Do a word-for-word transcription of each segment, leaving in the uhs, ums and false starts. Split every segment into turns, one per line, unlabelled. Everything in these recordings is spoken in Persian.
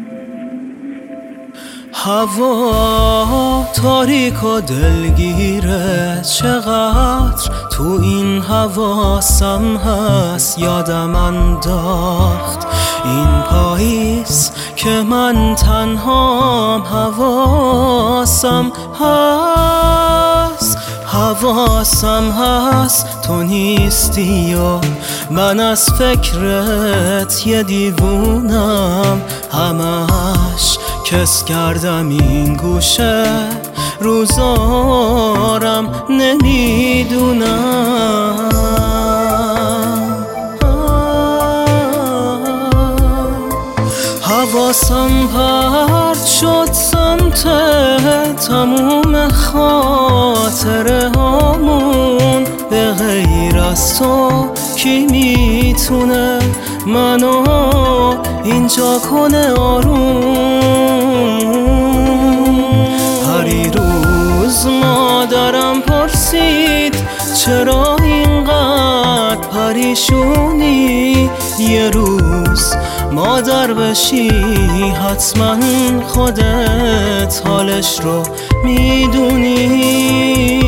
هوا تاریک و دلگیره، چقدر تو این حواسم هست یادم انداخت این پاییز که من تنهام حواسم هست حواسم هست تو نیستی و من از فکرت یه دیوونم، همش کس کردم این گوشه روزارم نمیدونم. حواسم پرت شد سمت تموم خاطره هامون، به غیر از تو کی میتونه منو اینجا کنه آروم؟ هری روز مادرم پرسید چرا اینقدر پریشونی، یه روز مادر بشی حتما خودت حالش رو میدونی.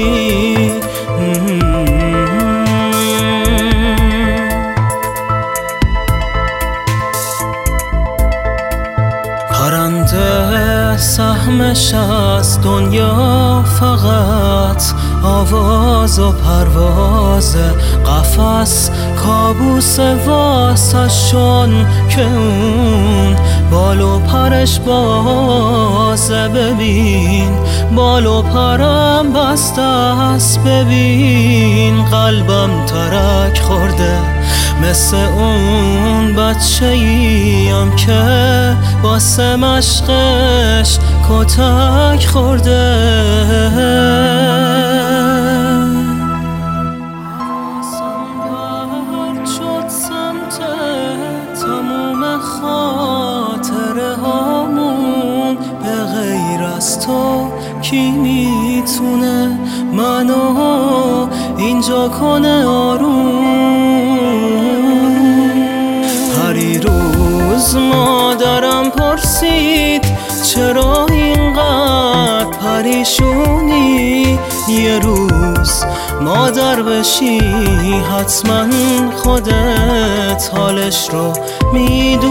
پرنده سهمش از دنیا فقط آواز و پرواز، قفس کابوس واسشون که اون بال و پرش بازه. ببین بال و پرم بسته است، ببین قلبم ترک خورده مثل اون بچه‌ایم که واسه مشقش کتک خورده. حواسم پرت شد سمت تموم خاطره هامون، به غیر از تو کی میتونه منو اینجا کنه آروم؟ هری روز مادرم پرسید چرا اینقدر پریشونی، یه روز مادر بشی حتما خودت حالش رو میدونی.